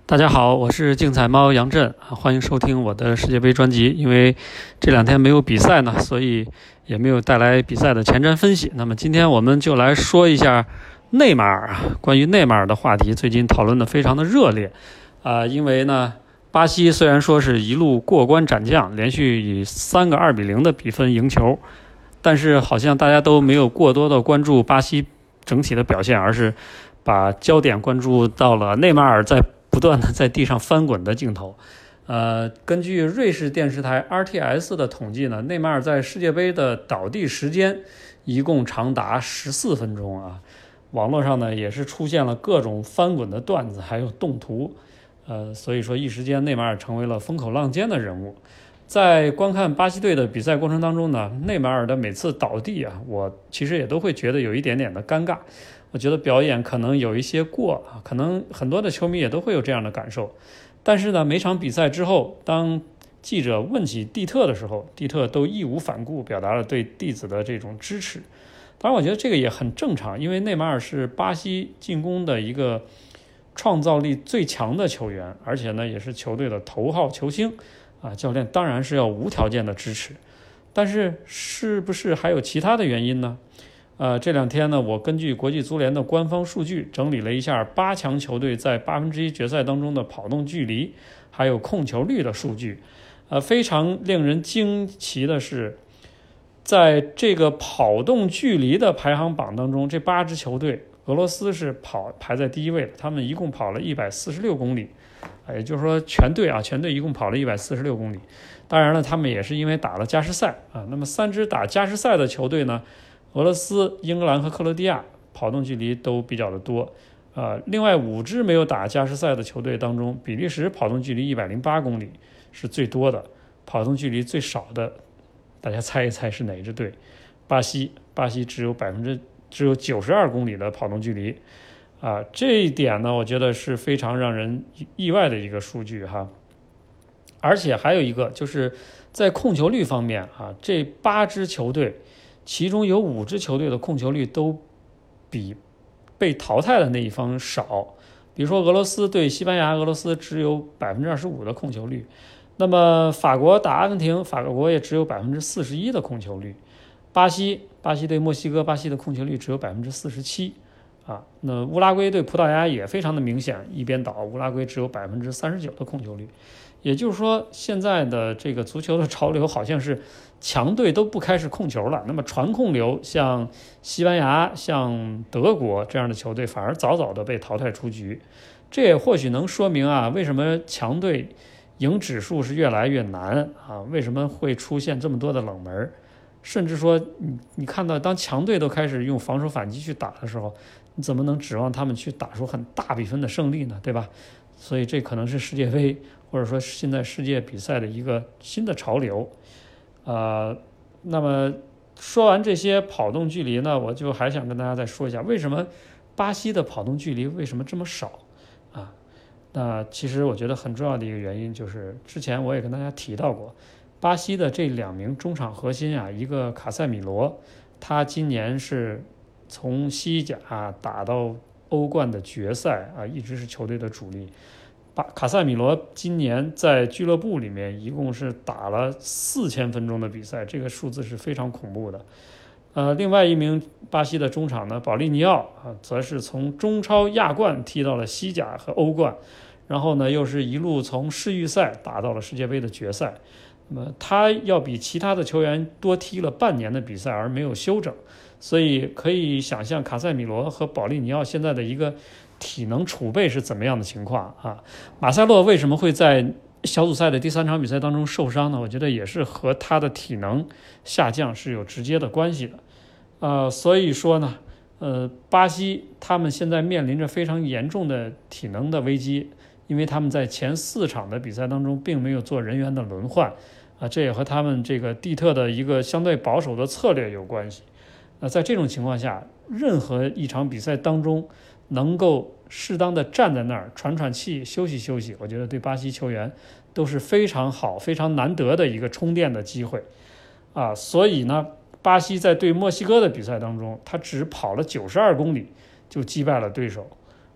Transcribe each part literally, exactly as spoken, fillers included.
大家好，我是竞彩猫杨震，欢迎收听我的世界杯专辑。因为这两天没有比赛呢，所以也没有带来比赛的前瞻分析。那么今天我们就来说一下内马尔啊，关于内马尔的话题，最近讨论的非常的热烈啊、呃，因为呢，巴西虽然说是一路过关斩将，连续以三个二比零的比分赢球，但是好像大家都没有过多的关注巴西整体的表现，而是把焦点关注到了内马尔在不断的在地上翻滚的镜头。呃，根据瑞士电视台 R T S 的统计呢，内马尔在世界杯的倒地时间一共长达十四分钟啊。网络上呢也是出现了各种翻滚的段子，还有动图。呃，所以说一时间内马尔成为了风口浪尖的人物。在观看巴西队的比赛过程当中呢，内马尔的每次倒地啊，我其实也都会觉得有一点点的尴尬。我觉得表演可能有一些过啊，可能很多的球迷也都会有这样的感受。但是呢，每场比赛之后，当记者问起蒂特的时候，蒂特都义无反顾表达了对弟子的这种支持。当然我觉得这个也很正常，因为内马尔是巴西进攻的一个创造力最强的球员，而且呢也是球队的头号球星啊，教练当然是要无条件的支持。但是是不是还有其他的原因呢？呃，这两天呢，我根据国际足联的官方数据整理了一下八强球队在八分之一决赛当中的跑动距离，还有控球率的数据。呃，非常令人惊奇的是，在这个跑动距离的排行榜当中，这八支球队，俄罗斯是跑排在第一位的，他们一共跑了一百四十六公里，也就是说全队啊，全队一共跑了一百四十六公里。当然了，他们也是因为打了加时赛啊。那么三支打加时赛的球队呢？俄罗斯、英格兰和克罗地亚跑动距离都比较的多，呃，另外五支没有打加时赛的球队当中，比利时跑动距离一百零八公里是最多的，跑动距离最少的，大家猜一猜是哪支队？巴西，巴西只有百分之只有九十二公里的跑动距离，啊、呃，这一点呢，我觉得是非常让人意外的一个数据哈。而且还有一个就是在控球率方面啊，这八支球队。其中有五支球队的控球率都比被淘汰的那一方少，比如说俄罗斯对西班牙，俄罗斯只有百分之二十五的控球率，那么法国打阿根廷，法国也只有百分之四十一的控球率，巴西，巴西对墨西哥，巴西的控球率只有百分之四十七啊，那乌拉圭对葡萄牙也非常的明显，一边倒，乌拉圭只有百分之三十九的控球率。也就是说，现在的这个足球的潮流好像是强队都不开始控球了，那么传控流像西班牙、像德国这样的球队反而早早的被淘汰出局。这也或许能说明啊，为什么强队赢指数是越来越难啊？为什么会出现这么多的冷门？甚至说，你你看到当强队都开始用防守反击去打的时候，你怎么能指望他们去打出很大比分的胜利呢？对吧？所以这可能是世界杯或者说现在世界比赛的一个新的潮流。呃，那么说完这些跑动距离呢，我就还想跟大家再说一下，为什么巴西的跑动距离为什么这么少啊？那其实我觉得很重要的一个原因就是，之前我也跟大家提到过，巴西的这两名中场核心啊，一个卡塞米罗，他今年是从西甲打到欧冠的决赛啊，一直是球队的主力。卡塞米罗今年在俱乐部里面一共是打了四千分钟的比赛，这个数字是非常恐怖的。呃，另外一名巴西的中场呢，保利尼奥啊，则是从中超亚冠踢到了西甲和欧冠，然后呢，又是一路从世预赛打到了世界杯的决赛。那么他要比其他的球员多踢了半年的比赛，而没有休整，所以可以想象卡塞米罗和保利尼奥现在的一个体能储备是怎么样的情况啊？马塞洛为什么会在小组赛的第三场比赛当中受伤呢？我觉得也是和他的体能下降是有直接的关系的。呃，所以说呢，呃，巴西他们现在面临着非常严重的体能的危机，因为他们在前四场的比赛当中并没有做人员的轮换啊，这也和他们这个蒂特的一个相对保守的策略有关系。那在这种情况下，任何一场比赛当中能够适当的站在那儿喘喘气休息休息，我觉得对巴西球员都是非常好非常难得的一个充电的机会啊。所以呢，巴西在对墨西哥的比赛当中，他只跑了九十二公里就击败了对手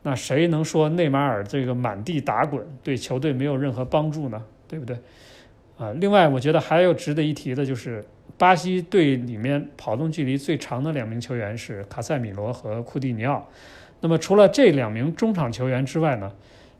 那谁能说内马尔这个满地打滚对球队没有任何帮助呢？对不对？啊，另外我觉得还有值得一提的就是，巴西队里面跑动距离最长的两名球员是卡塞米罗和库蒂尼奥。那么除了这两名中场球员之外呢，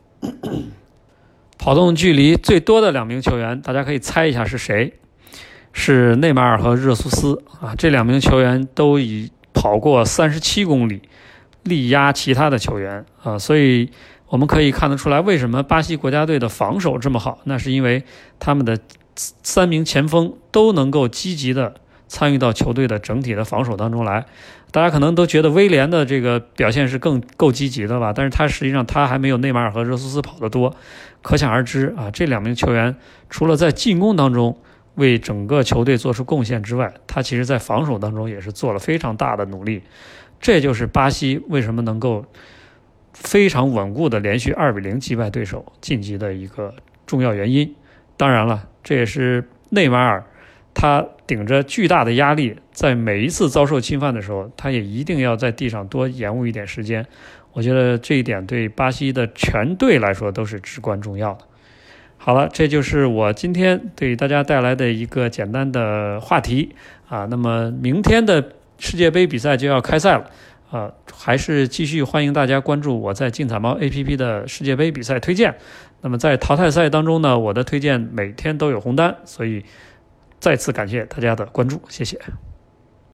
跑动距离最多的两名球员，大家可以猜一下是谁？是内马尔和热苏斯啊，这两名球员都已跑过三十七公里，力压其他的球员啊，所以我们可以看得出来，为什么巴西国家队的防守这么好？那是因为他们的三名前锋都能够积极的参与到球队的整体的防守当中来。大家可能都觉得威廉的这个表现是更够积极的吧，但是他实际上他还没有内马尔和热苏斯跑得多，可想而知啊，这两名球员除了在进攻当中为整个球队做出贡献之外，他其实在防守当中也是做了非常大的努力。这就是巴西为什么能够非常稳固的连续二比零击败对手晋级的一个重要原因。当然了，这也是内马尔他顶着巨大的压力，在每一次遭受侵犯的时候，他也一定要在地上多延误一点时间。我觉得这一点对巴西的全队来说都是至关重要的。好了，这就是我今天对大家带来的一个简单的话题啊。那么明天的世界杯比赛就要开赛了啊，还是继续欢迎大家关注我在竞彩猫 A P P 的世界杯比赛推荐。那么在淘汰赛当中呢，我的推荐每天都有红单，所以再次感谢大家的关注，谢谢。